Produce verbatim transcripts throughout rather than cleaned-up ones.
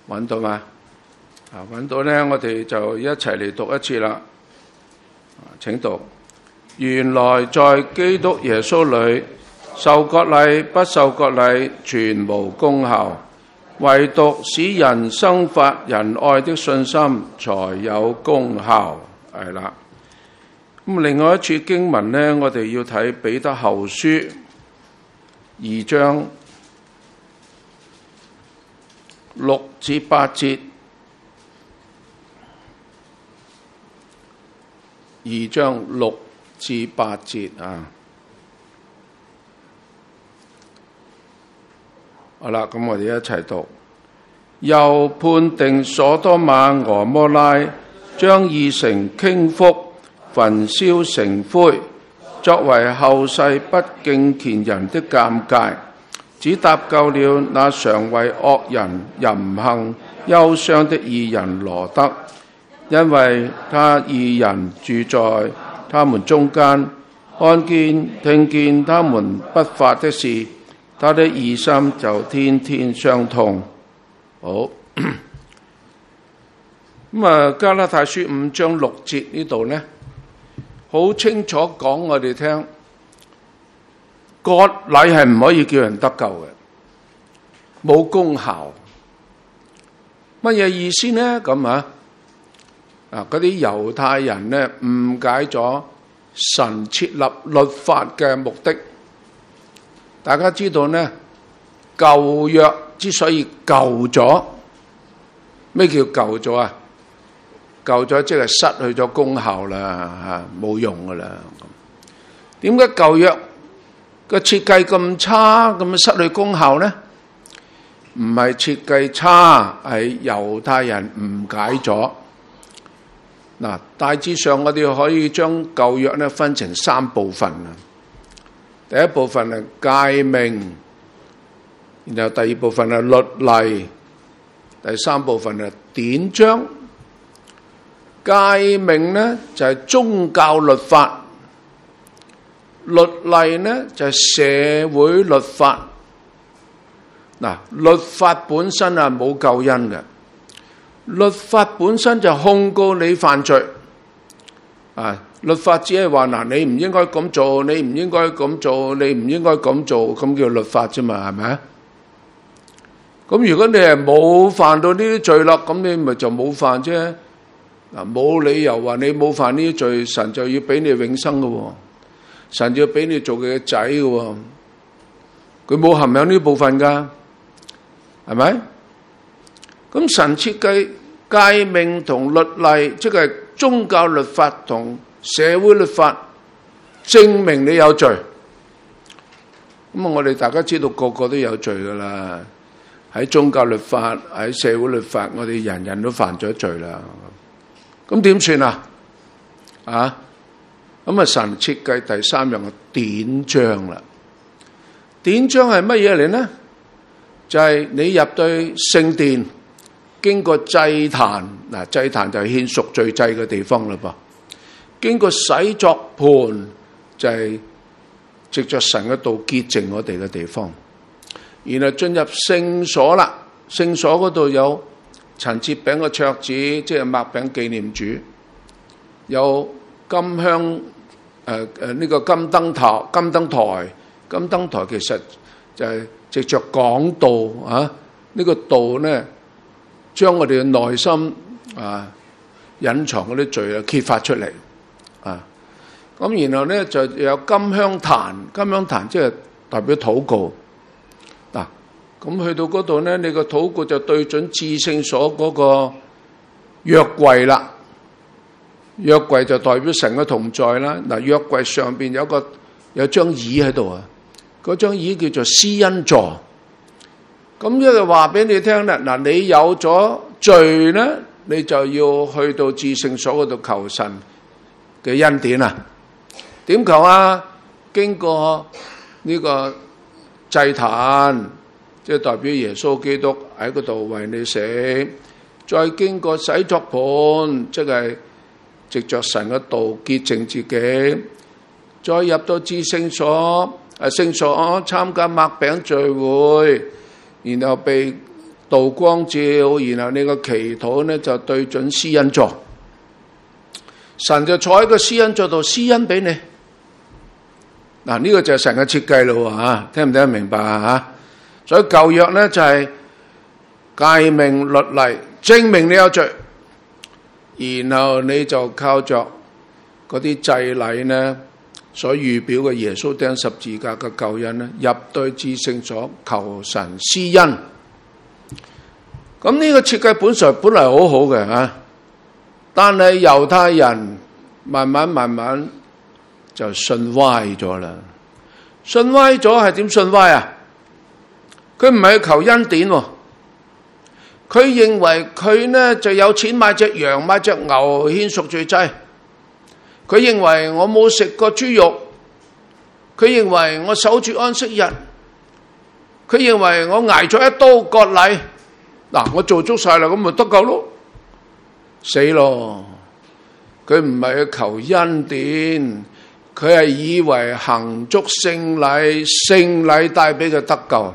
揾到嗎？啊，揾到呢，我哋就一齊嚟讀一次啦。請讀。原來在基督耶穌裏，受割禮不受割禮全無功效，唯獨使人生發仁愛的信心才有功效。係啦。咁另外一處經文呢，我哋要睇彼得後書二章六至八節。二章六至八節啊，好啦，咁我哋一齊讀。又判定所多瑪俄摩拉，將二城傾覆，焚燒成灰，作為後世不敬虔人的鑑戒，只搭救了那常為惡人淫行憂傷的義人羅得。因為他義人住在他們中間，看見聽見他們不法的事，他的義心就天天傷痛。好，咁啊，加拉太書五章六節呢度呢，好清楚講我哋聽，割禮係唔可以叫人得救嘅，冇功效。乜嘢意思呢？咁啊？啊！嗰啲猶太人呢，誤解咗神設立律法嘅目的。大家知道呢，舊約之所以舊咗，咩叫舊咗啊？舊咗即係失去咗功效啦，嚇，冇用噶啦。點解舊約嘅設計咁差，咁失去功效呢？唔係設計差，係猶太人誤解咗。嗱，大致上我哋可以將舊約咧分成三部分啊。第一部分係誡命，然後第二部分係律例，第三部分係典章。誡命呢就係宗教律法，律例呢就係社會律法。嗱，律法本身啊冇救恩嘅。律法本身就控告你犯罪，啊！律法只係話嗱，你唔應該咁做，你唔應該咁做，你唔應該咁做，咁叫律法啫嘛，係咪啊？咁如果你係冇犯到呢啲罪啦，咁你咪就冇犯啫。嗱，冇理由話你冇犯呢啲罪，神就要俾你永生嘅喎，神就要俾你做佢嘅仔嘅喎，佢冇含有呢部分噶，係咪？咁神設計誡命同律例，即係宗教律法同社會律法，證明你有罪。咁啊，我哋大家知道個個都有罪噶啦。喺宗教律法，喺社會律法，我哋人人都犯咗罪啦。咁點算啊？啊？咁啊，神設計第三樣嘅典章啦。典章係乜嘢嚟呢？就係你入到聖殿，經過祭壇，嗱，祭壇就係獻贖罪祭嘅地方啦噃。經過洗作盤，就係藉着神嘅道潔淨我哋嘅地方。然後進入聖所啦，聖所嗰度有陳設餅嘅桌子，即係擘餅紀念主，有金香誒誒呢個金燈台，金燈台，金燈台其實就係藉着講道啊，呢個道呢，將我哋嘅內心啊隱藏嗰啲罪啊揭發出嚟啊，咁然後呢，就有金香壇，金香壇即係代表禱告嗱，咁去到嗰度呢，你個禱告就對準至聖所嗰個約櫃啦，約櫃就代表神嘅同在啦。嗱，約櫃上邊有個有張椅喺度啊，嗰張椅叫做施恩座。咁即係話俾你聽啦，嗱，你有咗罪咧，你就要去到至聖所嗰度求神嘅恩典啊。點求啊？經過呢個祭壇，即係代表耶穌基督喺嗰度為你死，再經過洗作盤，即係藉着神嘅道潔淨自己，再入到至聖所，誒聖所參加擘餅聚會。然後被道光照，然後你個祈禱呢就對準施恩座，神就坐喺個施恩座度施恩俾你。嗱，呢個就係神嘅設計咯吓，聽唔聽得明白啊？所以舊約呢就係誡命律例證明你有罪，然後你就靠着嗰啲祭禮呢所預表嘅耶穌釘十字架嘅救恩呢，入對至聖所求神施恩。咁呢個設計本來本來好好嘅吓，但係猶太人慢慢慢慢就信歪咗啦。信歪咗係點信歪啊？佢唔係求恩典，佢認為佢呢就有錢買隻羊買隻牛獻贖罪祭，佢認為我冇食過豬肉，佢認為我守住安息日，佢認為我挨咗一刀割禮，嗱，我做足晒啦，咁咪得救咯？死咯！佢唔係去求恩典，佢係以為行足聖禮，聖禮帶俾佢得救。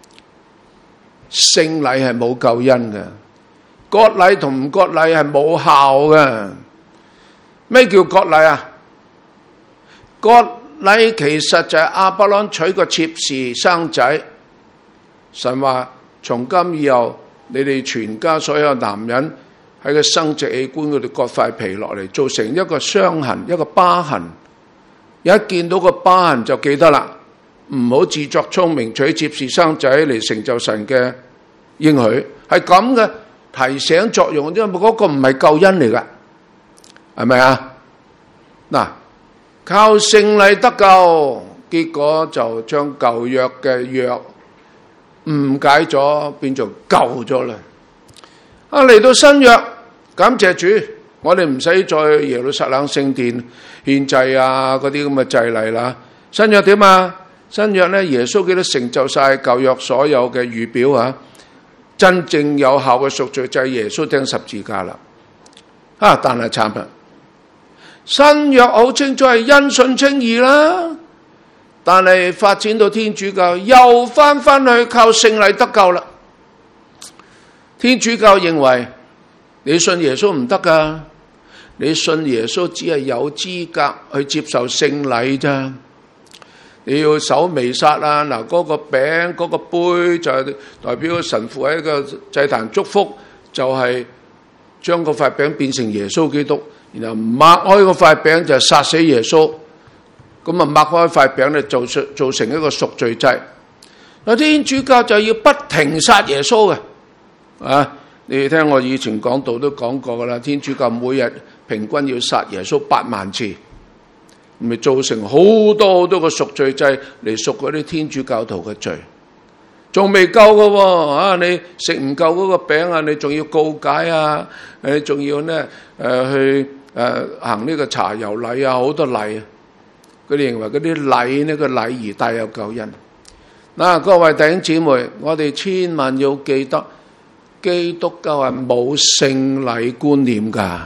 聖禮係冇救恩嘅，割禮同唔割禮係冇效嘅。咩叫割禮啊？割禮其實就係亞伯蘭娶個妾侍生仔，神話從今以後你哋全家所有男人喺個生殖器官嗰度割塊皮落嚟，造成一個傷痕一個疤痕，一見到個疤痕就記得啦，唔好自作聰明娶妾侍生仔嚟成就神嘅應許，係咁嘅提醒作用，因為嗰個唔係救恩嚟噶，係咪啊？嗱，靠聖禮得救，結果就將舊約嘅約誤解咗，變做舊咗啦。啊，嚟到新約，感謝主，我哋唔使再耶路撒冷聖殿獻祭啊，嗰啲咁嘅祭禮啦。新約點啊？新約咧，耶穌基督成就晒舊約所有嘅預表啊，真正有效嘅贖罪祭，耶穌釘十字架啦。啊，但係慘啦，新約好清楚係因信稱義啦，但係發展到天主教又翻翻去靠聖禮得救啦。天主教認為你信耶穌唔得噶，你信耶穌只係有資格去接受聖禮咋，你要守彌撒啊，嗱，嗰個餅嗰個杯就係代表神父喺個祭壇祝福，就係將嗰塊餅變成耶穌基督，然後擘開嗰塊餅就殺死耶穌，咁啊擘開塊餅咧做成做成一個贖罪祭。嗱，天主教就要不停殺耶穌嘅。啊！你哋聽我以前講道都講過噶啦，天主教每日平均要殺耶穌八萬次，咪造成好多好多個贖罪祭嚟贖嗰啲天主教徒嘅罪，仲未夠噶喎！啊，你食唔夠嗰個餅啊，你仲要告解啊，誒，仲要呢誒、呃、去誒、呃、行呢個茶油禮啊，好多禮啊！佢哋認為嗰啲禮呢個禮儀帶有救恩。嗱、啊，各位弟兄姊妹，我哋千萬要記得。基督教係冇聖禮觀念噶，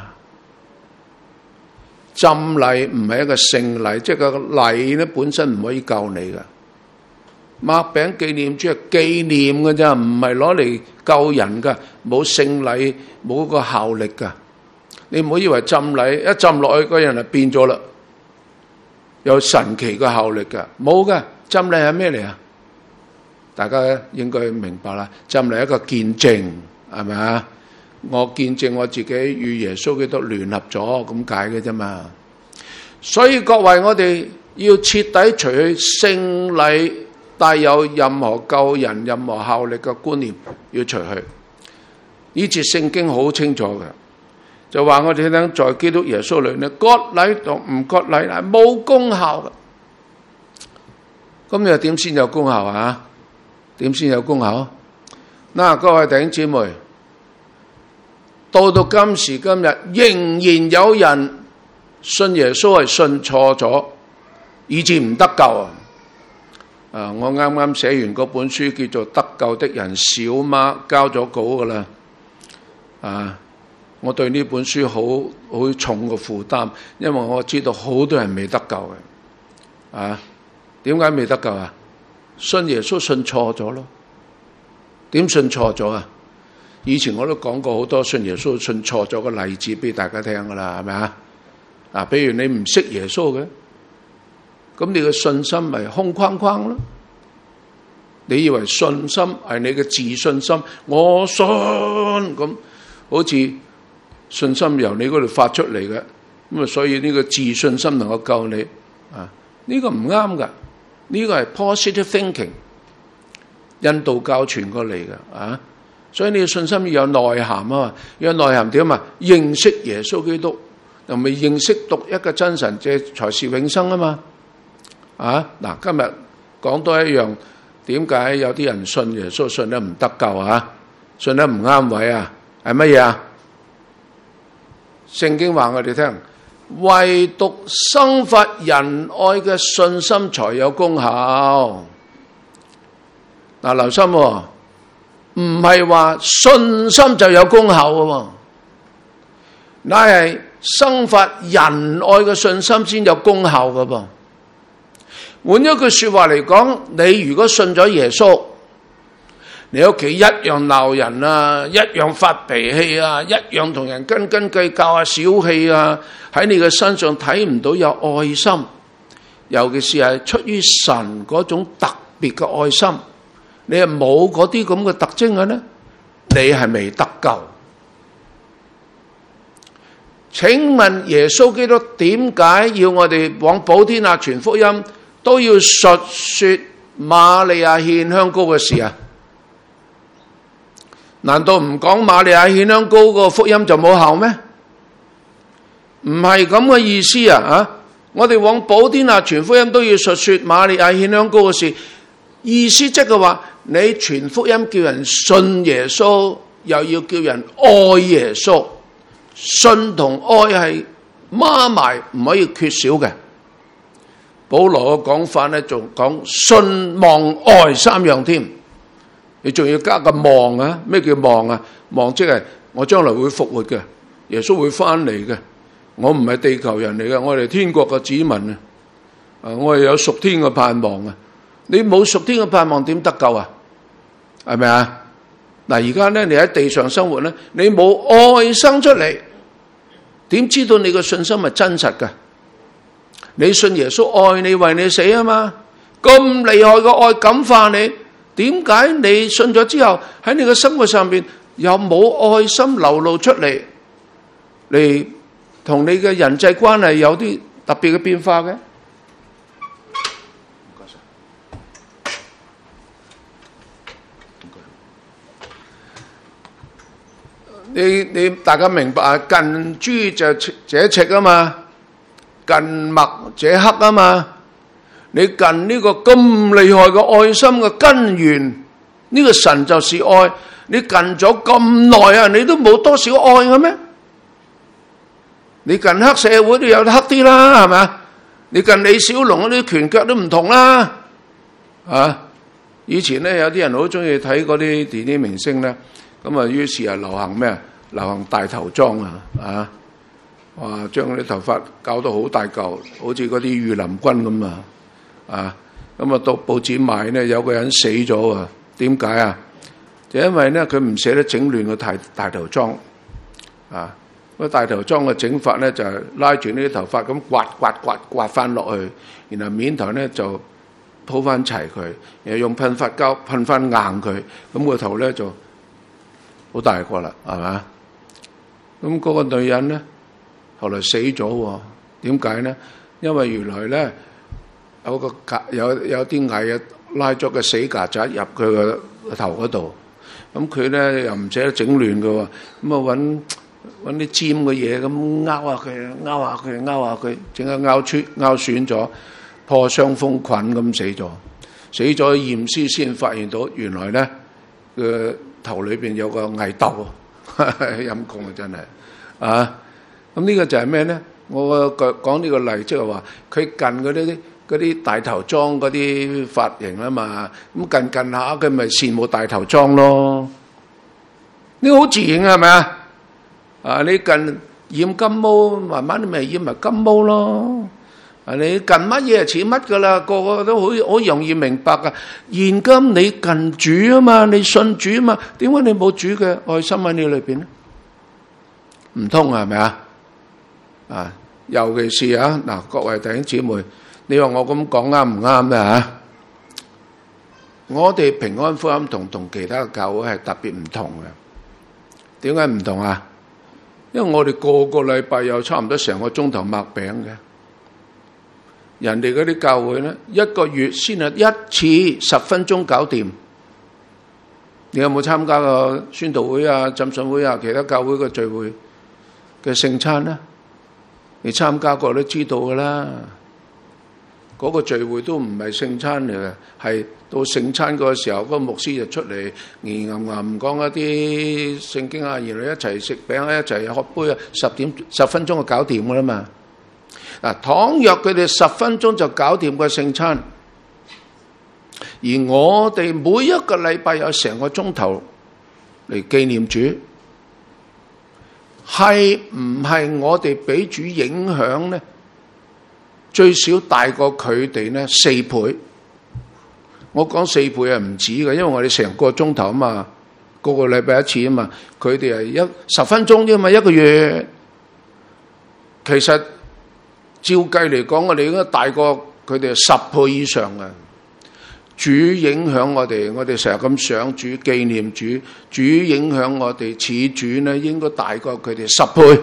浸禮唔係一個聖禮，即係個禮咧本身唔可以救你噶。擘餅紀念主係紀念噶咋，唔係攞嚟救人噶，冇聖禮，冇個效力噶。你唔好以為浸禮一浸落去，個人就變咗啦，有神奇嘅效力噶，冇噶。浸禮係咩嚟啊？大家應該明白啦，浸禮一個見證，係咪啊？我見證我自己與耶穌基督聯合咗，咁解嘅啫嘛。所以各位，我哋要徹底除去聖禮帶有任何救人、任何效力嘅觀念，要除去。呢節聖經好清楚嘅，就話我哋聽在基督耶穌裏呢，割禮同唔割禮係冇功效嘅。咁又點先有功效啊？點先有功效？嗱，各位弟兄姊妹，到到今時今日，仍然有人信耶穌係信錯咗，以致唔得救啊！啊，我啱啱寫完嗰本書叫做《得救的人少嗎》，交咗稿噶啦。啊，我對呢本書好好重嘅負擔，因為我知道好多人未得救嘅。啊，點解未得救啊？信耶穌信錯咗咯。點信錯咗啊？ 以前我都講過好多信耶穌信錯咗嘅例子俾大家聽噶啦，係咪啊？嗱，譬如你唔識耶穌嘅，咁你嘅信心咪空框框咯？你以為信心係你嘅自信心，我信咁，好似信心由你嗰度發出嚟嘅，咁啊，所以呢個自信心能夠救你啊？呢個唔啱噶，呢個係 positive thinking， 印度教傳過嚟嘅啊，所以你嘅信心要有內涵啊嘛，要有內涵點啊？認識耶穌基督，又未認識獨一嘅真神，即係才是永生啊嘛。啊嗱，今日講多一樣。點解有啲人信耶穌信得唔得救啊？信得唔啱位啊？係乜嘢啊？聖經話我哋聽，唯獨生發仁愛嘅信心才有功效。嗱，留心喎，唔係話信心就有功效嘅，乃係生發仁愛嘅信心先有功效嘅噃。換一句說話嚟講，你如果信咗耶穌，你屋企一樣鬧人啊，一樣發脾氣啊，一樣同人斤斤計較啊，小氣啊，喺你嘅身上睇唔到有愛心，尤其是係出於神嗰種特別嘅愛心，你係冇嗰啲咁嘅特徵嘅呢，你係未得救。請問耶穌基督點解要我哋往普天下傳福音？都要述說瑪利亞獻香膏嘅事啊？難道唔講瑪利亞獻香膏個福音就冇效咩？唔係咁嘅意思啊！啊，我哋往普天下傳福音都要述說瑪利亞獻香膏嘅事，意思即係話你傳福音叫人信耶穌，又要叫人愛耶穌，信同愛係孖埋，唔可以缺少嘅。保羅嘅講法咧，仲講信望愛三樣添，你仲要加個望啊？咩叫望啊？望即係我將來會復活嘅，耶穌會翻嚟嘅。我唔係地球人嚟嘅，我哋天國嘅子民啊！啊，我係有屬天嘅盼望啊！你冇屬天嘅盼望點得救啊？係咪啊？嗱，而家咧你喺地上生活咧，你冇愛生出嚟，點知道你嘅信心係真實嘅？你信耶穌愛你為你死啊嘛，咁厲害嘅愛感化你，點解你信咗之後喺你嘅生活上邊又冇愛心流露出嚟，嚟同你嘅人際關係有啲特別嘅變化嘅？唔該晒。你你大家明白啊？近朱就者赤啊嘛。近墨者黑啊嘛，你近呢個咁厲害嘅愛心嘅根源，呢個神就是愛。你近咗咁耐啊，你都冇多少愛嘅咩？你近黑社會都有得黑啲啦，係咪啊？你近李小龍嗰啲拳腳都唔同啦，啊！以前咧有啲人好中意睇嗰啲電影明星咧，咁啊於是啊流行咩啊？流行大頭裝啊，啊！哇！將啲頭髮搞到好大嚿，好似嗰啲御林軍咁啊！啊，咁啊到報紙賣咧，有個人死咗啊！點解啊？就因為咧佢唔捨得整亂個大大頭裝啊！個大頭裝嘅整法咧就係拉住呢啲頭髮咁刮刮刮刮翻落去，然後面頭咧就鋪翻齊佢，然後用噴髮膠噴翻硬佢，咁個頭咧就好大個啦，係嘛？咁嗰個女人咧，後來死咗，點解呢？因為原來咧有個有有啲蟻啊拉咗個死曱甴入佢個頭嗰度，咁佢咧又唔捨得整亂嘅，咁啊揾揾啲尖嘅嘢咁拗下佢，拗下佢，拗下佢，整下拗出拗損咗，破傷風菌咁死咗。死咗驗屍先發現到，原來咧個頭裏邊有個蟻竇，陰公啊真係啊！咁呢個就係咩咧？我講呢個例，即係話佢近嗰啲嗰啲大頭裝嗰啲髮型啊嘛，咁近近下佢咪羨慕大頭裝咯？呢個好自然嘅係咪啊？啊，你近染金毛，慢慢你咪染埋金毛咯。 啊，你近乜嘢似乜噶啦，個個都好好容易明白噶。現今你近主啊嘛，你信主啊嘛，點解你冇主嘅愛心喺你裏邊咧？唔通係咪啊？啊，尤其是啊，嗱，各位弟兄姊妹，你話我咁講啱唔啱咧吓？我哋平安福音同同其他嘅教會係特別唔同嘅。點解唔同啊？因為我哋個個禮拜有差唔多成個鐘頭擘餅嘅，人哋嗰啲教會咧，一個月先係一次十分鐘搞掂。你有冇參加過宣道會啊、浸信會啊、其他教會嘅聚會嘅聖餐咧？你參加過都知道噶啦。嗰個聚會都唔係聖餐嚟嘅，係到聖餐嗰個時候，嗰個牧師就出嚟，吟吟吟講一啲聖經啊，然後一齊食餅啊，一齊喝杯啊，十點十分鐘就搞掂噶啦嘛。嗱，倘若佢哋十分鐘就搞掂個聖餐，而我哋每一個禮拜有成個鐘頭嚟紀念主，係唔係我哋俾主影響呢？最少大過佢哋呢四倍。我講四倍係唔止嘅，因為我哋成個鐘頭啊嘛，個個禮拜一次啊嘛，佢哋係一十分鐘啫嘛，一個月。其實照計嚟講，我哋應該大過佢哋十倍以上嘅。主影響我哋，我哋成日咁想主紀念主，主影響我哋似主呢，應該大過佢哋十倍。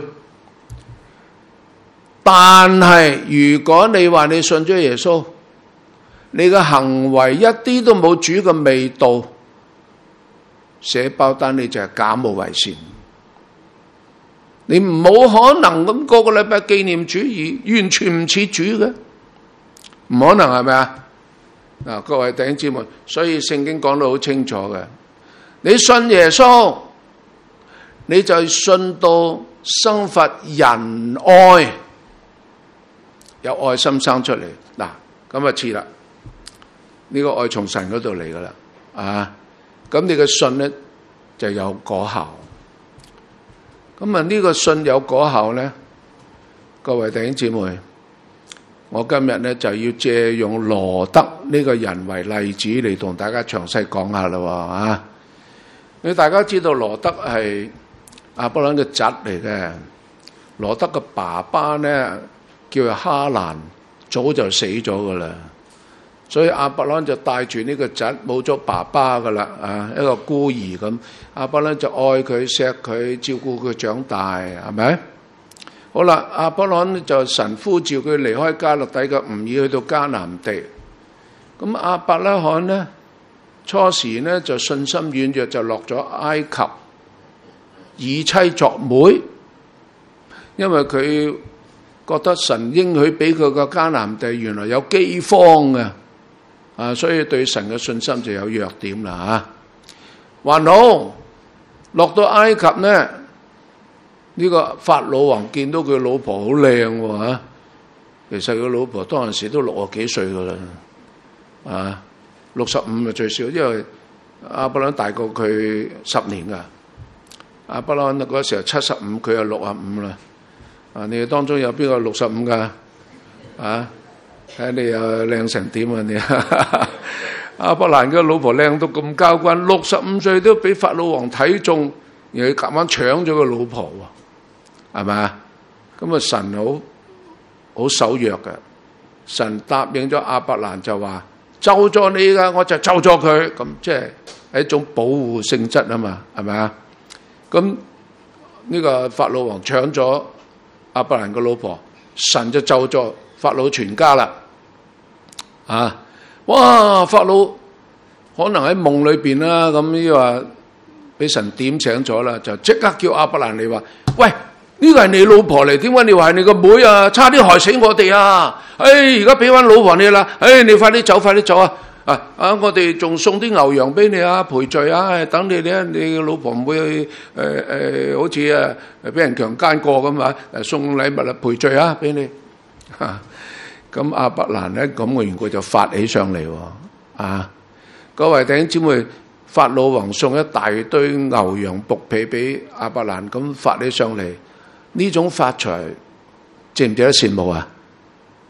但係如果你話你信咗耶穌，你嘅行為一啲都冇主嘅味道，寫包單你就係假冒為善。你冇可能咁個個禮拜紀念主而完全唔似主嘅，唔可能係咪啊？嗱，各位弟兄姊妹，所以聖經講得好清楚嘅，你信耶穌，你就信到生發仁愛。有愛心生出嚟，嗱咁啊似啦，呢個愛從神嗰度嚟噶啦，啊，咁你嘅信咧就有果效。咁啊呢個信有果效咧，各位弟兄姊妹，我今日咧就要借用羅德呢個人為例子嚟同大家詳細講下啦，啊，你大家知道羅德係亞伯蘭嘅侄嚟嘅，羅德嘅爸爸咧叫做哈蘭，早就死咗噶啦，所以亞伯蘭就帶住呢個侄冇咗爸爸噶啦，啊，一個孤兒咁，亞伯蘭就愛佢、錫佢、照顧佢長大，係咪？好啦，亞伯蘭就神呼召佢離開加勒底嘅吾爾去到迦南地，咁亞伯拉罕呢初時呢就信心軟弱，就落咗埃及，以妻作媒，因為佢覺得神應許俾佢個迦南地原來有饑荒嘅，啊，所以對神嘅信心就有弱點啦吓。還好落到埃及呢，呢、呢個法老王見到佢老婆好靚喎，其實佢老婆當陣時都六十幾歲噶啦，啊，六十五啊最少，因為亞伯蘭大過佢十年噶，亞伯蘭嗰時候七十五，佢又六十五啦。啊！你哋當中有邊個六十五噶？啊！睇下你又靚成點啊你？亞伯蘭嘅老婆靚到咁交關，六十五歲都俾法老王睇中，然後夾硬搶咗個老婆喎，係咪啊？咁啊神好好守約嘅，神答應咗亞伯蘭就話咒咗你噶，我就咒咗佢，咁即係係一種保護性質啊嘛，係咪啊？咁呢個法老王搶咗亞伯蘭個老婆，神就咒咗法老全家啦。啊！哇！法老可能喺夢裏邊啦，咁呢話俾神點醒咗啦，就即刻叫亞伯蘭嚟話：喂，呢個係你老婆嚟，點解你話係你個妹啊？差啲害死我哋啊！誒，而家俾翻老婆你啦，誒，你快啲走，快啲走啊！啊啊！我哋仲送啲牛羊俾你啊，賠罪啊！等你咧，你個老婆唔會去誒誒，好似啊俾人強姦過咁啊！誒，送禮物啊，賠罪啊，俾你。咁亞伯蘭咧咁嘅緣故就發起上嚟喎。啊，各位弟兄姊妹，法老王送一大堆牛羊僕婢俾亞伯蘭，咁發起上嚟，呢種發財值唔值得羨慕啊？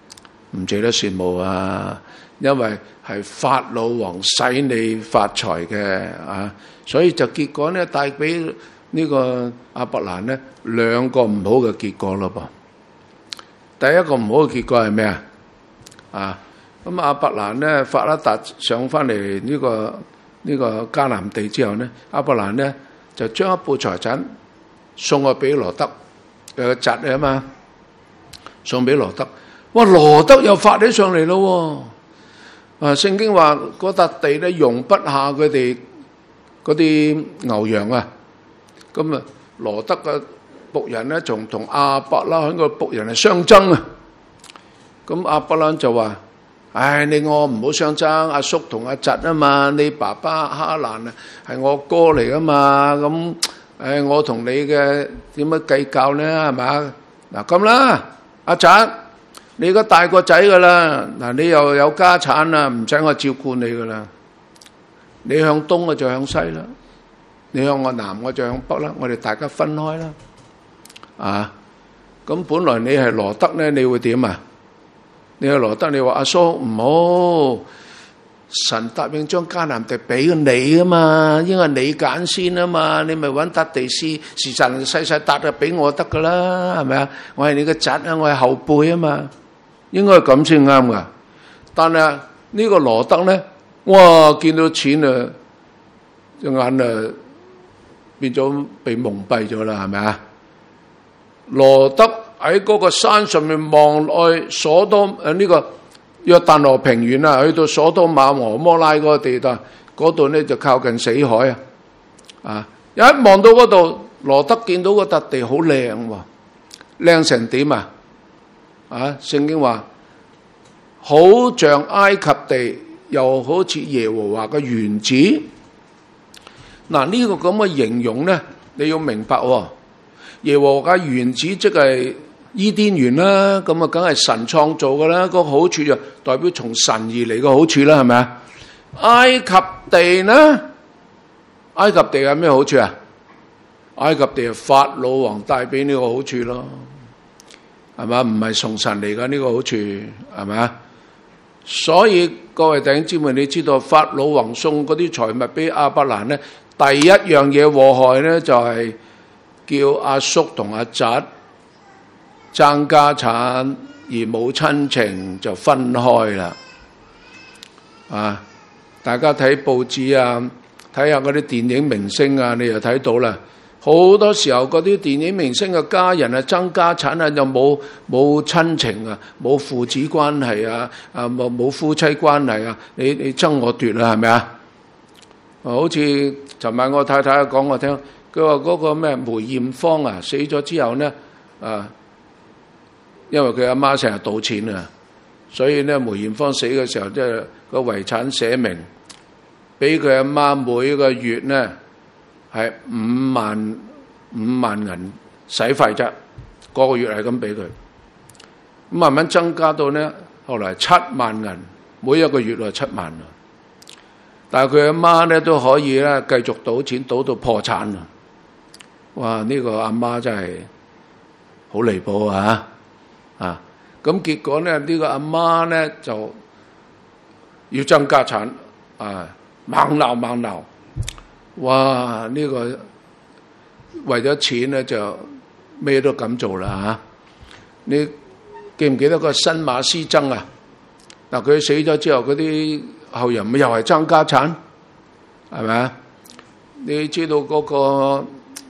唔值得羨慕啊！因為係法老王使你發財嘅啊，所以就結果咧帶俾呢個亞伯蘭咧兩個唔好嘅結果咯噃。第一個唔好嘅結果係咩啊？啊，咁亞伯蘭咧法拉達上翻嚟呢個呢個迦南地之後咧，亞伯蘭咧就將一部財產送咗俾羅德，有個侄啊嘛，送俾羅德。哇，羅德又發起上嚟咯。啊，聖經話嗰笪地咧容不下佢哋嗰啲牛羊啊，咁啊羅德嘅僕人咧仲同亞伯拉罕個僕人係相爭啊。咁亞伯蘭就話：唉，你我唔好相爭，阿叔同阿侄啊嘛，你爸爸哈蘭啊係我哥嚟噶嘛，咁誒我同你嘅點樣計較咧係咪？嗱咁啦，阿侄，你而家大個仔噶啦，嗱你又有家產啦，唔使我照顧你噶啦，你向東我就向西啦，你向我南我就向北啦，我哋大家分開啦，啊，咁本來你係羅德咧，你會點啊？你係羅德，你話阿叔唔好，神答應將迦南地俾你啊嘛，應該你揀先啊嘛，你咪揾笪地試，時辰細細笪就俾我得噶啦，係咪啊？我係你個侄啊，我係後輩啊嘛，應該係咁先啱噶。但係呢個羅德咧，哇，見到錢啊，隻眼啊變咗被蒙蔽咗啦，係咪啊？羅德喺嗰個山上面望落去，所多誒呢個約旦河平原啊，去到所多瑪俄摩拉嗰個地帶，嗰度咧就靠近死海啊！啊，一望到嗰度，羅德見到嗰笪地好靚喎，靚成點啊？啊，聖經話好像埃及地，又好似耶和華嘅園子。嗱，呢個咁嘅形容咧，你要明白喎。耶和華嘅園子即係伊甸園啦，咁啊梗係神創造噶啦，個好處就代表從神而嚟嘅好處啦，係咪啊？埃及地呢？埃及地有咩好處啊？埃及地係法老王帶俾呢個好處咯，係嘛？唔係從神嚟嘅呢個好處，係咪啊？所以各位弟兄姊妹，你知道法老王送嗰啲財物俾亞伯蘭呢，第一樣嘢禍害呢就係、是。叫阿叔同阿侄爭家產而冇親情就分開啦。啊，大家睇報紙啊，睇下嗰啲電影明星啊，你就睇到啦。好多時候嗰啲電影明星嘅家人啊爭家產啊，就冇冇親情啊，冇父子關係啊，啊冇冇夫妻關係啊，你你爭我奪啦，係咪啊？好似尋晚我太太講我聽。佢話嗰個咩梅艷芳啊死咗之後呢，啊，因為佢阿媽成日賭錢啊，所以呢梅艷芳死嘅時候，即係個遺產寫明，俾佢阿媽每個月呢係五萬五萬銀使費啫，個個月係咁俾佢，咁慢慢增加到呢，後來七萬銀，每一個月係七萬啊，但係佢阿媽呢都可以咧繼續賭錢，賭到破產啊！哇！呢、這個阿媽真係好離譜啊！啊，咁結果咧，呢、這個阿媽咧就要爭家產啊，猛鬧猛鬧！哇！呢、這個為咗錢咧就咩都敢做啦嚇、啊！你記唔記得個新馬師曾啊？嗱、啊，佢死咗之後，嗰啲後人咪又係爭家產，係咪啊？你知道嗰、那個？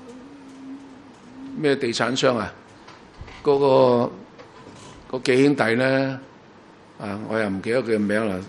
咩地產商啊？嗰、那個嗰幾兄弟咧，啊，我又唔記得佢嘅名啦。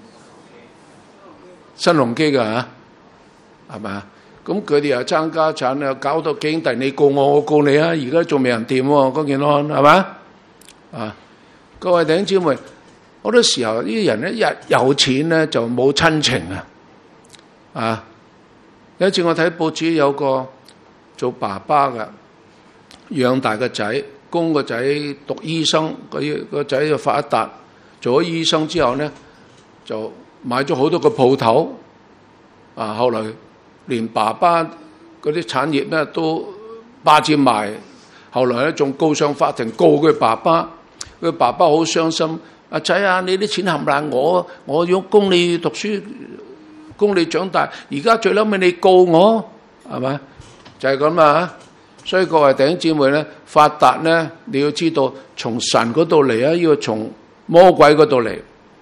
新鴻基噶嚇，係咪啊？咁佢哋又爭家產啊，搞到幾兄弟你告我，我告你啊！而家仲未人掂喎，嗰件案係咪？啊，各位弟兄姊妹，好多時候呢啲人咧一有錢咧就冇親情啊！啊，有一次我睇報紙有個做爸爸嘅。養大個仔，供個仔讀醫生，佢個仔就發一達，做咗醫生之後呢，就買咗好多個鋪頭，啊，後來連爸爸嗰啲產業呢都霸佔埋，後來呢仲告上法庭告佢爸爸，佢爸爸好傷心， 阿仔啊，你啲錢冚唪唥我，我要供你讀書，供你長大。而家最嬲尾你告我，係咪？就係咁啊！所以各位弟兄姊妹咧，發達咧，你要知道從神嗰度嚟啊，要從魔鬼嗰度嚟。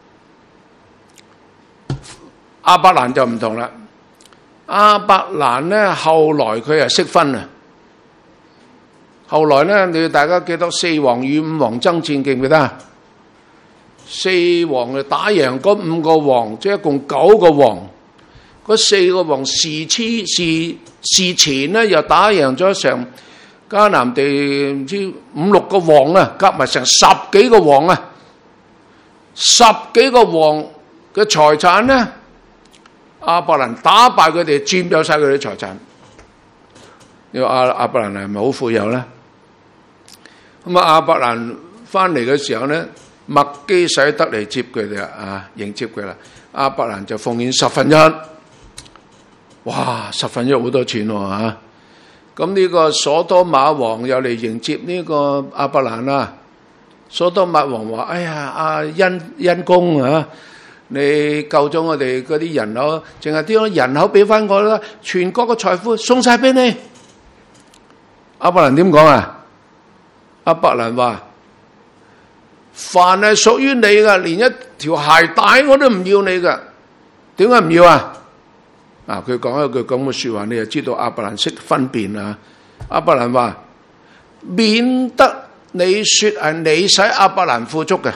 亞伯蘭就唔同啦。亞伯蘭咧，後來佢係識分啊。後來咧，你大家記得四王與五王爭戰，記唔記得啊？四王就打贏嗰五個王，即係一共九個王。嗰四個王事黐事事前咧，又打贏咗成迦南地唔知五六個王啊，夾埋成十幾個王啊，十幾個王嘅財產咧，亞伯蘭打敗佢哋，佔有晒佢哋財產。你話亞亞伯蘭係咪好富有咧？咁啊，亞伯蘭翻嚟嘅時候咧，麥基洗德嚟接佢哋啊，迎接佢啦。亞伯蘭就奉獻十分一，哇，十分一好多錢喎嚇！咁呢個所多瑪王又嚟迎接呢個亞伯蘭啦。所多瑪王話：哎呀，阿恩恩公啊，你救咗我哋嗰啲人口，淨係啲人口俾翻我啦，全國嘅財富送晒俾你。亞伯蘭點講啊？亞伯蘭話：凡係屬於你嘅，連一條鞋帶我都唔要你嘅。點解唔要啊？啊，佢講一句咁嘅說話，你就知道亞伯蘭識分辨啊。亞伯蘭話：免得你說係你使亞伯蘭富足嘅。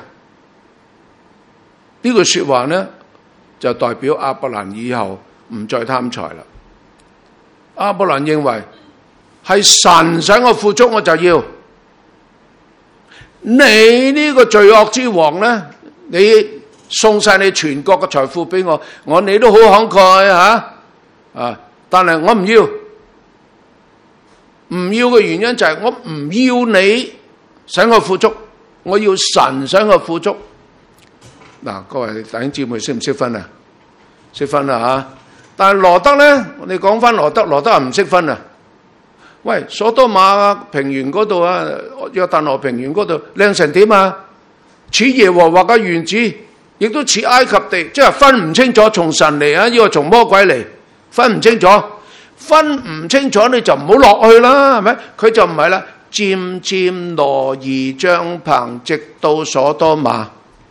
呢句說話呢，就代表亞伯蘭以後唔再貪財啦。亞伯蘭認為係神使我富足，我就要。你呢個罪惡之王呢，你送晒你全國嘅財富俾我，我你都好慷慨吓啊！但係我唔要，唔要嘅原因就係我唔要你使我富足，我要神使我富足。嗱，各位弟兄姊妹識唔識分啊？識分啦吓！但係羅德咧，我哋講翻羅德，羅德係唔識分啊！喂，所多瑪平原嗰度啊，約旦河平原嗰度靚成點啊？似耶和華嘅園子，亦都似埃及地，即係分唔清楚從神嚟啊，要從魔鬼嚟，分唔清楚，分唔清楚你就唔好落去啦，係咪？佢就唔係啦，漸漸挪移帳棚，直到所多瑪，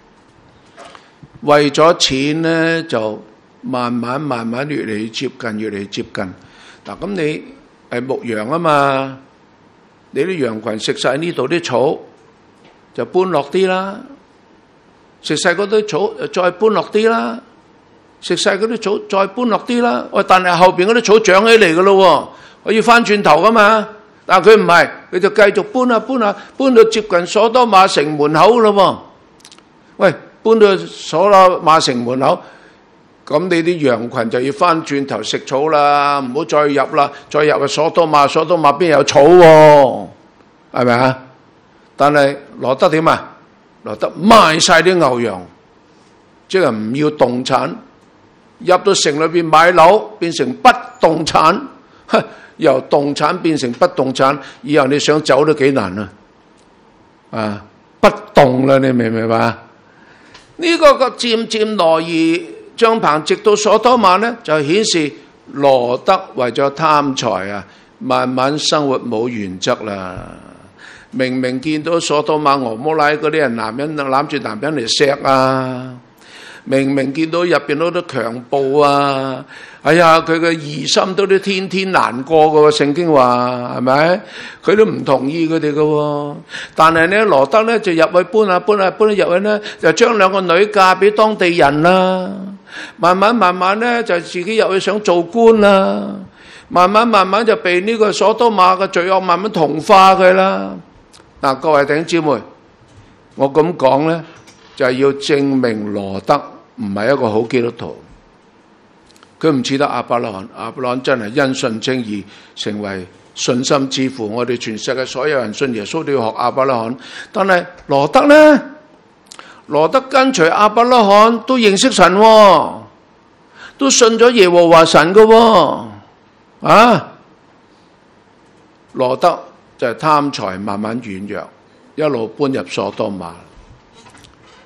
為咗錢呢，就慢慢慢慢越嚟越接近，越嚟越接近。嗱，咁你係牧羊啊嘛，你啲羊群食晒呢度啲草，就搬落啲啦；食晒嗰啲草，再搬落啲啦；食晒嗰啲草，再搬落啲啦。喂，但係後邊嗰啲草長起嚟噶咯，我要翻轉頭噶嘛。但係佢唔係，佢就繼續搬啊搬啊，搬到接近所多瑪城門口咯。喂，搬到所多瑪城門口。咁你啲羊群就要翻轉頭食草啦，唔好再入啦，再入去所多瑪，所多瑪邊有草喎？係咪啊？但係羅德點啊？羅德賣晒啲牛羊，即係唔要動產，入到城裏邊買樓，變成不動產，由動產變成不動產，以後你想走都幾難啊！啊，不動啦，你明唔明白？呢個個漸漸挪移帳棚直到所多瑪呢，就顯示羅德為咗貪財啊，慢慢生活冇原則啦。明明見到所多瑪俄摩拉嗰啲人，男人攬住男人嚟錫啊，明明見到入邊嗰啲強暴啊，哎呀，佢嘅疑心都都天天難過噶，聖經話係咪？佢都唔同意佢哋噶，但係呢羅德呢，就入去搬下搬下搬咗入去呢，就將兩個女嫁俾當地人啦。慢慢慢慢咧，就自己入去想做官啦。慢慢慢慢就被呢個所多瑪嘅罪惡慢慢同化佢啦。嗱，各位弟兄姊妹，我咁講咧，就係要證明羅德唔係一個好基督徒。佢唔似得亞伯拉罕，亞伯拉罕真係因信稱義，成為信心之父。我哋全世界所有人信耶穌都要學亞伯拉罕。但係羅德咧，羅德跟隨亞伯拉罕都認識神，都信咗耶和華神嘅，啊！羅德就係貪財，慢慢軟弱，一路搬入所多瑪。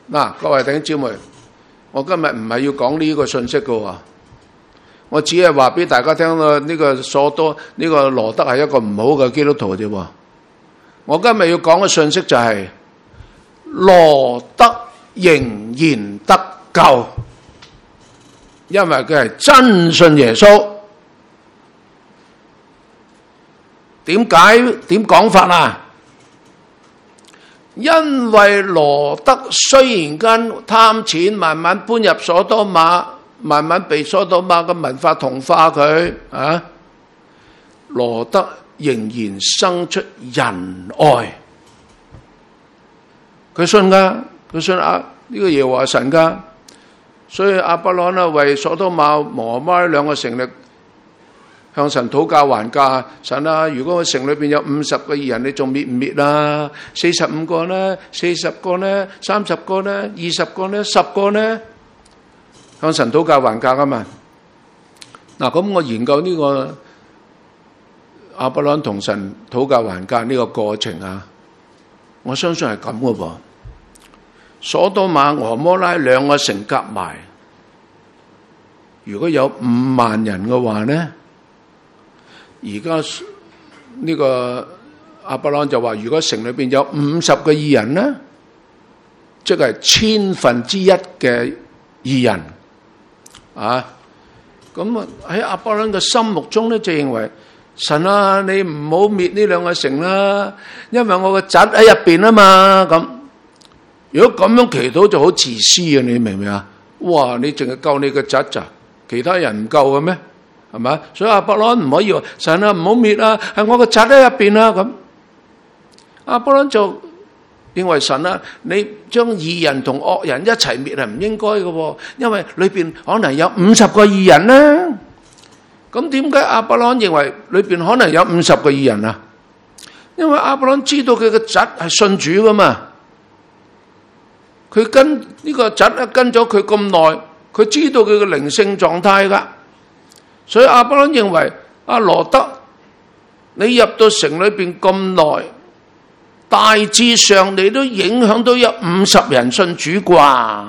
嗱，各位弟兄姊妹，我今日唔係要講呢個信息噶喎，我只係話俾大家聽啦。呢個所多呢個羅德係一個唔好嘅基督徒啫。我今日要講嘅信息就係羅德仍然得救，因為佢係真信耶穌。點解？點講法啊？因為羅德雖然間貪錢，慢慢搬入所多瑪，慢慢被所多瑪嘅文化同化佢啊，羅德仍然生出仁愛。佢信噶，佢信啊呢個耶和華神噶，所以亞伯蘭啊為所多瑪、摩摩兩個城力向神討價還價。神啊，如果個城裏邊有五十個義人，你仲滅唔滅啊？四十五個呢？四十個呢？三十個呢？二十個呢？十個呢？向神討價還價噶嘛？嗱，咁我研究呢個亞伯蘭同神討價還價呢個過程啊，我相信係咁嘅噃。所多瑪、俄摩拉兩個城夾埋，如果有五萬人嘅話呢？而家呢個亞伯蘭就話，如果城裏邊有五十個義人呢，即係千分之一嘅義人啊。咁啊喺亞伯蘭嘅心目中咧，就認為神啊，你唔好滅呢兩個城啦，因為我個侄喺入邊啊嘛。咁如果咁樣祈禱就好自私啊，你明唔明啊？哇，你淨係救你個侄咋，其他人唔夠嘅咩？係咪？所以亞伯蘭唔可以話神啊，唔好滅啊，係我個侄喺入邊啊。咁亞伯蘭就認為神啊，你將義人同惡人一齊滅係唔應該嘅，因為裏邊可能有五十個義人啦。咁點解亞伯蘭認為裏邊可能有五十個義人啊？因為亞伯蘭知道佢個侄係信主噶嘛，佢跟呢個侄啊跟咗佢咁耐，佢知道佢嘅靈性狀態噶。所以亞伯蘭認為阿羅德，你入到城裏邊咁耐，大致上你都影響到有五十人信主啩。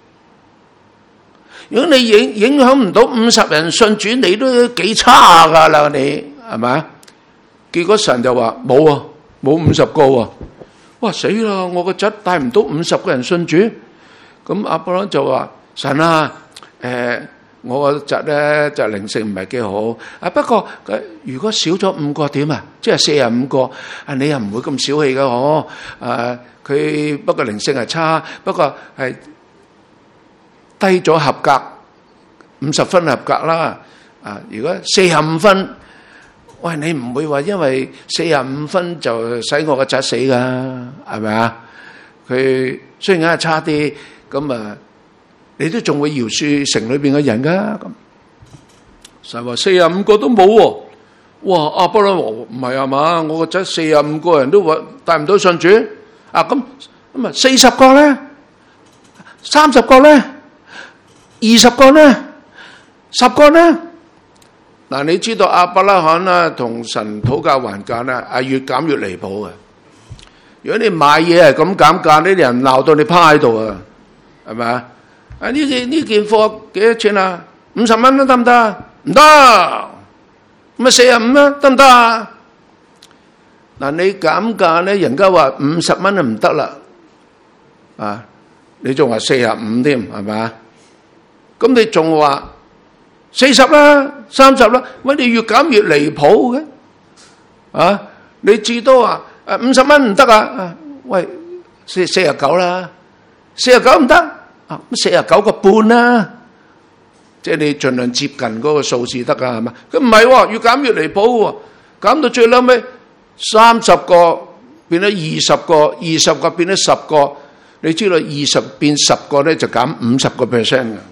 如果你影影響唔到五十人信主，你都幾差噶啦，你係咪？結果神就話冇啊，冇五十個啊。哇，死啦！我個侄帶唔到五十個人信主。咁亞伯蘭就話神啊，誒、呃。我個侄咧就靈性唔係幾好啊，不過如果少咗五個點啊，即係四十五個啊，你又唔會咁小氣嘅嗬？啊，佢不過靈性係差，不過係低咗合格五十分合格啦。啊，如果四十五分，喂，你唔會話因為四十五分就使我個侄死噶，係咪啊？佢雖然係差啲，咁啊。你都仲會饒恕城裏邊嘅人噶？咁神話四十五個都冇喎。哇！亞伯蘭話唔係啊嘛，我個仔四十五個人都話帶唔到信主啊。咁咁啊，四十個咧，三十個咧，二十個咧，十個咧。嗱，你知道亞伯拉罕啊同神討價還價咧，係越減越離譜嘅。如果你買嘢係咁減價，呢啲人鬧到你趴喺度啊，係咪啊？啊！呢件呢件貨幾多錢啊？五十蚊都得唔得？唔得，咁啊四十五啦，得唔得啊？嗱，你減價咧，人家話五十蚊就唔得啦，啊！你仲話四十五添，係咪啊？咁你仲話四十啦、三十啦，喂，你越減越離譜嘅，啊！你至多話誒五十蚊唔得啊？喂，四四十九啦，四十九唔得。啊，四十九個半啦，即係你盡量接近嗰個數字得噶，係嘛？佢唔係喎，越減越離譜喎，減到最嬲尾三十個變咗二十個，二十個變咗十個，你知道二十變十個咧就減五十個 percent 嘅。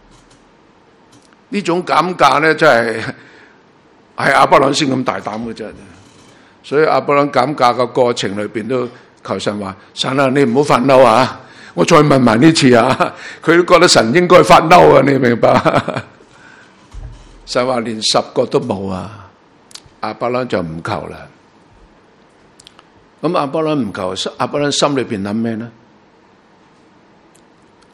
呢種減價咧真係係亞伯蘭先咁大膽嘅啫，所以亞伯蘭減價嘅過程裏邊都求神話：神啊，你唔好發嬲啊！我再問埋呢次啊，佢都覺得神應該發嬲啊，你明白？神話連十個都冇啊，亞伯蘭就唔求啦。咁亞伯蘭唔求，亞伯蘭心裏邊諗咩呢？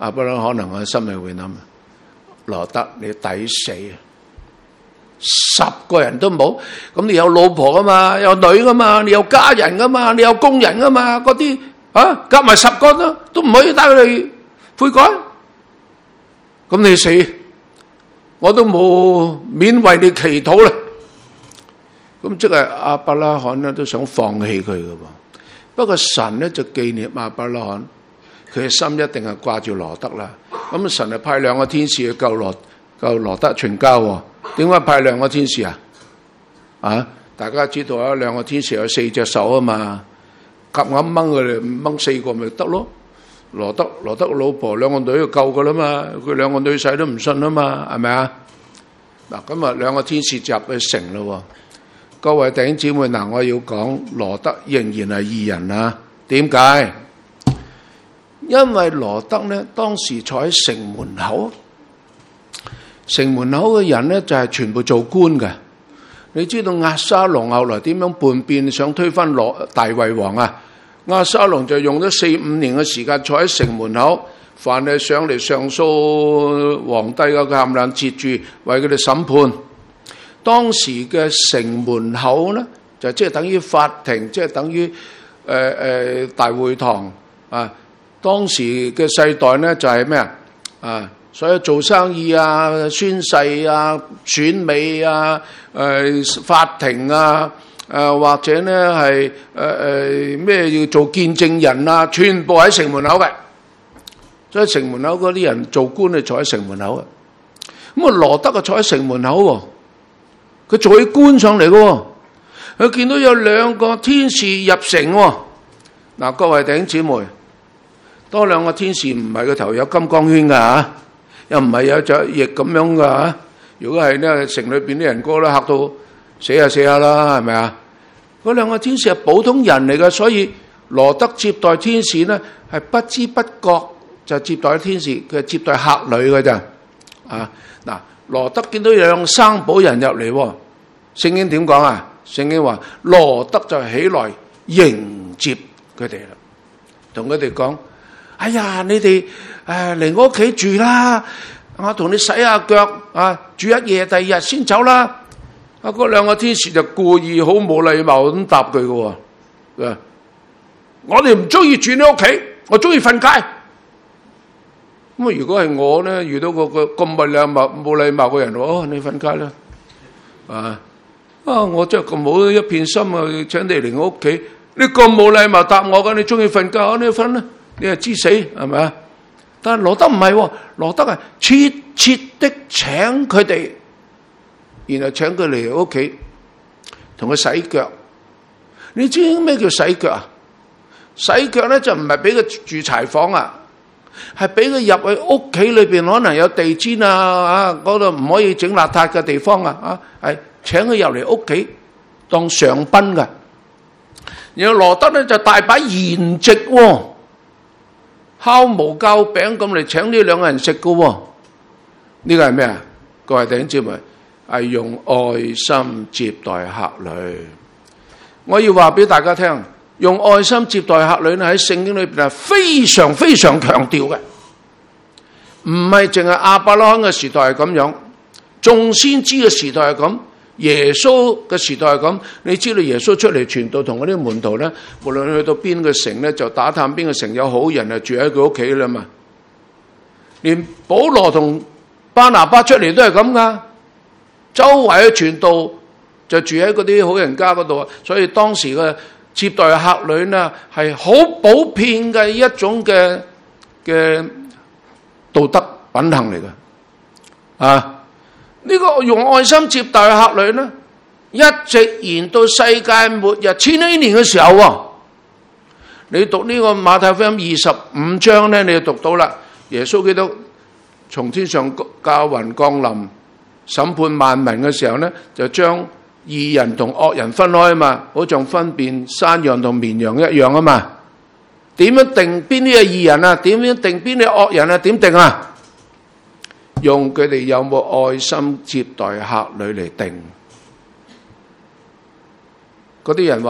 亞伯拉罕可能我心裏會諗：羅得你抵死啊！十個人都冇，咁你有老婆噶嘛，有女噶嘛，你有家人噶嘛，你有工人噶嘛，嗰啲啊夾埋十個都都唔可以帶佢哋悔改，咁你死，我都冇面為你祈禱啦。咁即係亞伯拉罕咧都想放棄佢噶噃，不過神咧就紀念亞伯拉罕，佢嘅心一定係掛住羅得啦。咁神就派兩個天使去救羅救羅得全家喎。點解派兩個天使啊？啊，大家知道啊，兩個天使有四隻手啊嘛，夾硬掹佢哋掹四個咪得咯。羅得羅得老婆兩個女就夠噶啦嘛，佢兩個女婿都唔信啊嘛，係咪啊？嗱，咁啊兩個天使入去城咯。各位弟兄姊妹，嗱，我要講羅得仍然係義人啊。點解？因為羅得呢，當時坐喺城門口。城門口嘅人呢，就係全部做官嘅。你知道押沙龍後來點樣叛變，想推翻羅大衛王啊？押沙龍就用咗四五年嘅時間坐喺城門口，凡係上嚟上訴皇帝嘅冚唪唥截住，為佢哋審判。當時嘅城門口呢，就即係等於法庭，即係等於誒誒大會堂啊。當時嘅世代呢，就係咩啊？啊！所以做生意啊、宣誓啊、選美啊、誒、呃、法庭啊、誒、呃、或者呢係誒誒咩要做見證人啊，全部喺城門口嘅。所以城門口嗰啲人做官，係坐喺城門口嘅。咁啊，羅得啊坐喺城門口喎，佢做起官上嚟嘅。佢見到有兩個天使入城喎。嗱，各位弟兄姊妹，多兩個天使唔係個頭有金光圈㗎嚇。又唔係有隻翼咁樣噶，如果係呢，城裏邊啲人哥咧嚇到死下死下啦，係咪啊？嗰兩個天使係普通人嚟嘅，所以羅得接待天使呢係不知不覺就接待天使，佢係接待客旅嘅咋啊？嗱，羅得見到有兩生保人入嚟，聖經點講啊？聖經話羅得就起來迎接佢哋啦，同佢哋講：哎呀，你哋誒嚟我屋企住啦，我同你洗下腳啊，住一夜，第二日先走啦。啊，嗰兩個天使就故意好冇禮貌咁答佢嘅喎，我哋唔中意住你屋企，我中意瞓街。咁啊，如果係我咧，遇到個個咁冇禮貌冇禮貌嘅人，哦，你瞓街啦，啊啊，我真係咁好一片心啊，請你嚟我屋企，你咁冇禮貌答我嘅，你中意瞓覺，你瞓啦，你係知死係咪啊？但係羅得唔係喎，羅得係切切的請佢哋，然後請佢嚟屋企，同佢洗腳。你知咩叫洗腳啊？洗腳咧就唔係俾佢住柴房啊，係俾佢入去屋企裏邊，可能有地氈啊，啊嗰度唔可以整邋遢嘅地方啊，啊係請佢入嚟屋企當上賓噶。然後羅得咧就大把筵席喎，烤毛膠餅咁嚟請呢兩個人食噶喎。呢個係咩啊？各位弟兄姊妹，係用愛心接待客旅。我要話俾大家聽，用愛心接待客旅咧喺聖經裏邊係非常非常強調嘅，唔係淨係亞伯拉罕嘅時代係咁樣，眾先知嘅時代係咁，耶穌嘅時代係咁。你知道耶穌出嚟傳道同嗰啲門徒咧，無論去到邊個城咧，就打探邊個城有好人啊，住喺佢屋企啦嘛。連保羅同巴拿巴出嚟都係咁噶，周圍去傳道就住喺嗰啲好人家嗰度。所以當時嘅接待客旅呢係好普遍嘅一種嘅嘅道德品行嚟嘅啊！呢個用愛心接待客旅呢，一直延到世界末日千禧年嘅時候喎。你讀呢個馬太福音二十五章呢，你就讀到啦。耶穌基督從天上駕雲降臨，審判萬民嘅時候呢，就將義人同惡人分開啊嘛，好像分辨山羊同綿羊一樣啊嘛。點樣定邊啲係義人啊？點樣定邊啲惡人啊？點定啊？用佢哋有冇愛心接待客旅嚟定。嗰啲人話：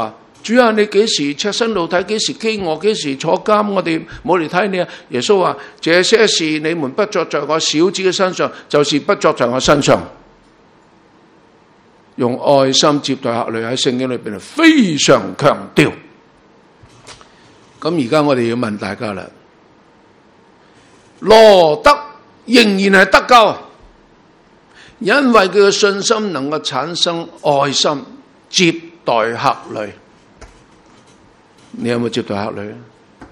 主啊，你幾時赤身露體？幾時飢餓？幾時坐監？我哋冇嚟睇你啊！耶穌話：這些事你們不作在我小子嘅身上，就是不作在我身上。用愛心接待客旅喺聖經裏邊係非常強調。咁而家我哋要問大家啦，羅得仍然係得救，因為佢嘅信心能夠產生愛心接待客旅。你有冇接待客旅啊？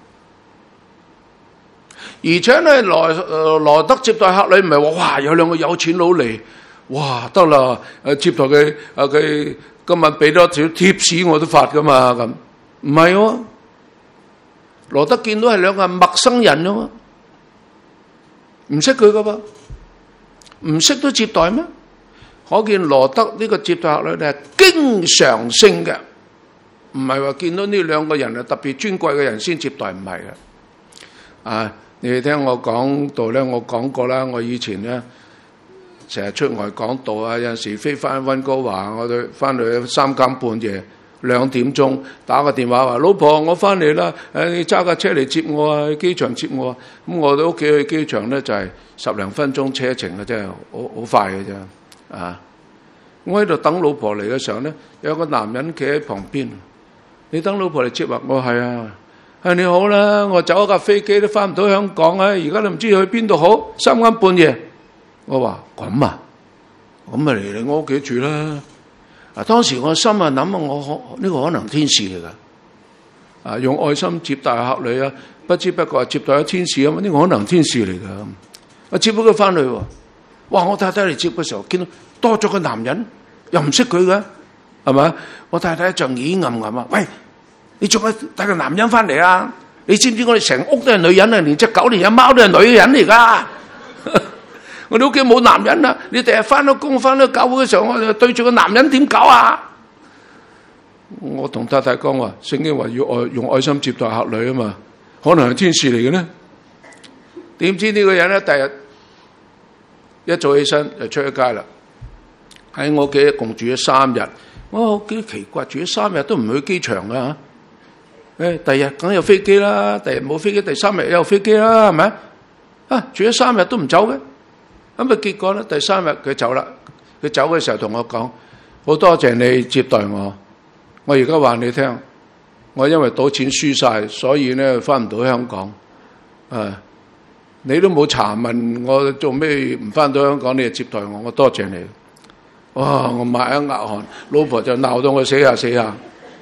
而且咧，羅羅得接待客旅唔係話哇有兩個有錢佬嚟，哇得啦，誒接待佢，誒佢今日俾多少貼士我都發噶嘛咁，唔係喎。羅得見到係兩個陌生人咯，唔識佢噶噃，唔識都接待咩？可見羅得呢個接待客旅咧係經常性嘅。唔係話見到呢兩個人係特別尊貴嘅人先接待，唔係嘅。啊，你哋聽我講道咧，我講過啦。我以前咧成日出外講道啊，有陣時飛翻溫哥華，我哋翻去三更半夜兩點鐘打個電話話：老婆，我翻嚟啦！誒，你揸架車嚟接我啊，去機場接我啊。咁我哋屋企去機場咧就係十零分鐘車程嘅啫，好好快嘅啫。啊，我喺度等老婆嚟嘅時候咧，有個男人企喺旁邊。你等老婆嚟接啊？我係啊，係你好啦，我走一架飛機都翻唔到香港啊！而家都唔知去邊度好，三更半夜。我話咁啊，咁咪嚟你我屋企住啦。啊，當時我心啊諗啊，我呢、這個可能天使嚟噶，啊用愛心接待客旅啊，不知不覺接待咗天使啊嘛，呢、這個可能天使嚟噶。我接咗佢翻去，哇！我太太嚟接嘅時候，見到多咗個男人，又唔識佢嘅，係咪？我太太就耳暗暗啊！喂，你做乜帶個男人翻嚟啊？你知唔知我哋成屋都係女人啊？連隻狗連隻貓都係女人嚟噶。我哋屋企冇男人啊！你第日翻到工翻到教會嘅時候，我就對住個男人點搞啊？我同太太講話，聖經話要愛用愛心接待客旅啊嘛，可能係天使嚟嘅呢？點知呢個人咧，第日一早起身就出咗街啦，喺我屋企一共住咗三日。我幾奇怪，住咗三日都唔去機場啊！誒，第日梗有飛機啦，第日冇飛機，第三日有飛機啦，係咪啊？住咗三日都唔走嘅，咁啊結果咧，第三日佢走啦。佢走嘅時候同我講：好多謝你接待我。我而家話你聽，我因為賭錢輸晒，所以咧翻唔到香港。啊，你都冇查問我做咩唔翻到香港，你就接待我，我多謝你。哇！我抹一額汗，老婆就鬧到我死下死下。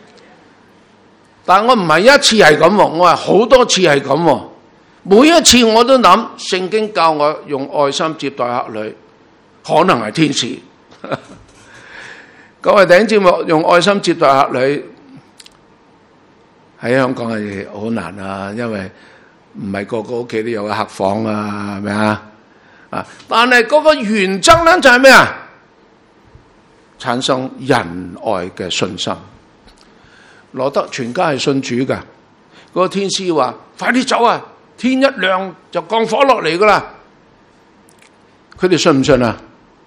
但我唔係一次係咁，我係好多次係咁。每一次我都諗，聖經教我用愛心接待客旅，可能係天使。各位弟兄姊妹，用愛心接待客旅喺香港係好難啊，因為唔係個個屋企都有個客房啊，係咪啊？啊！但係嗰個原則咧就係咩啊？產生仁愛嘅信心。羅得全家係信主噶，嗰、那個天使話：快啲走啊！天一亮就降火落嚟噶啦。佢哋信唔信啊？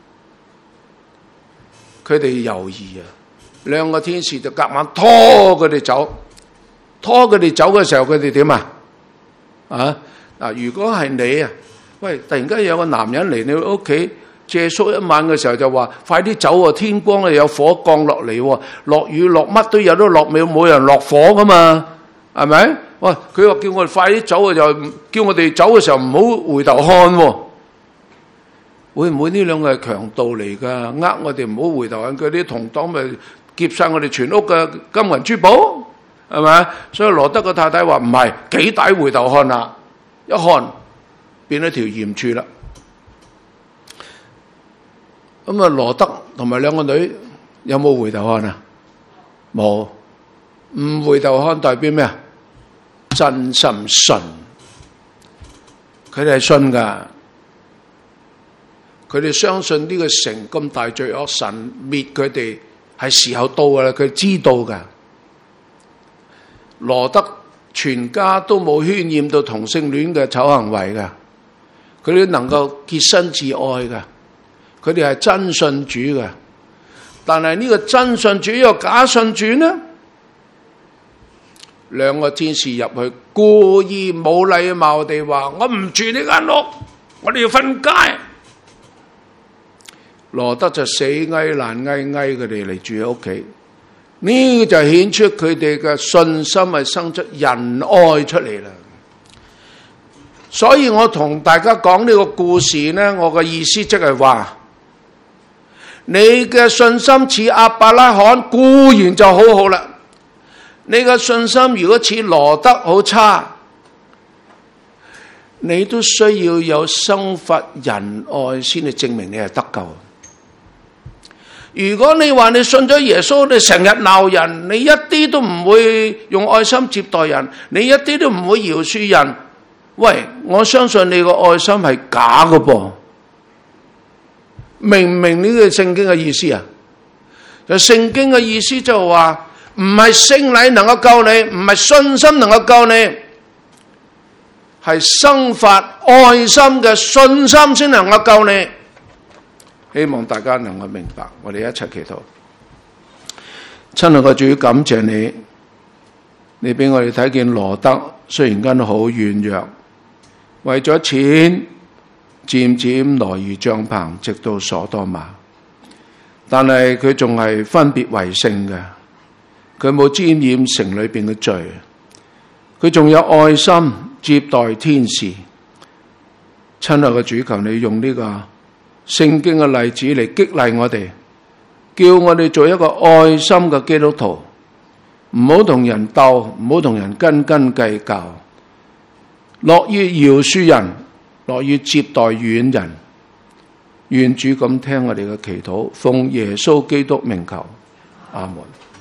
佢哋猶豫啊！兩個天使就夾硬拖佢哋走，拖佢哋走嘅時候，佢哋點啊？啊嗱！如果係你啊，喂，突然間有個男人嚟你屋企借宿一晚嘅時候就話：快啲走啊！天光啊，有火降落嚟，落雨落乜都有，都落尾冇人落火噶嘛，係咪？哇！佢話叫我哋快啲走啊，就叫我哋走嘅時候唔好回頭看喎。會唔會呢兩個係強盜嚟噶？呃我哋唔好回頭看，佢啲同黨咪劫晒我哋全屋嘅金銀珠寶，係咪？所以羅德個太太話唔係，幾大回頭看啦，一看變咗條鹽柱啦。咁啊，羅德同埋兩個女有冇回頭看啊？冇，唔回頭看代表咩啊？真心信，佢哋係信噶，佢哋相信呢個城咁大罪惡，神滅佢哋係時候到噶啦，佢知道噶。羅德全家都冇渲染到同性戀嘅醜行為噶，佢哋能夠潔身自愛噶。佢哋係真信主嘅，但係呢個真信主，呢個假信主呢？ 兩個天使入去，故意冇禮貌地話：我唔住呢間屋，我哋要瞓街。羅德就死嗌爛嗌嗌佢哋嚟住喺屋企，呢個就顯出佢哋嘅信心係生出仁愛出嚟啦。所以我同大家講呢個故事呢，我嘅意思即係話，你嘅信心似亞伯拉罕固然就好好啦，你嘅信心如果似羅德好差，你都需要有生發仁愛先至證明你係得救。如果你話你信咗耶穌，你成日鬧人，你一啲都唔會用愛心接待人，你一啲都唔會饒恕人，喂，我相信你個愛心係假嘅噃。明唔明呢個聖經嘅意思啊？就聖經嘅意思就話，唔係聖禮能夠救你，唔係信心能夠救你，係生發愛心嘅信心先能夠救你。希望大家能夠明白，我哋一齊祈禱。親愛嘅主，感謝你，你俾我哋睇見羅德雖然間好軟弱，為咗錢漸漸來如帳篷，直到所多瑪，但係佢仲係分別為聖嘅，佢冇沾染城裏邊嘅罪，佢仲有愛心接待天使。親愛嘅主，求你用呢個聖經嘅例子嚟激勵我哋，叫我哋做一個愛心嘅基督徒，唔好同人鬥，唔好同人斤斤計較，樂於饒恕人，樂於接待遠人。願主咁聽我哋嘅祈禱，奉耶穌基督名求，阿門。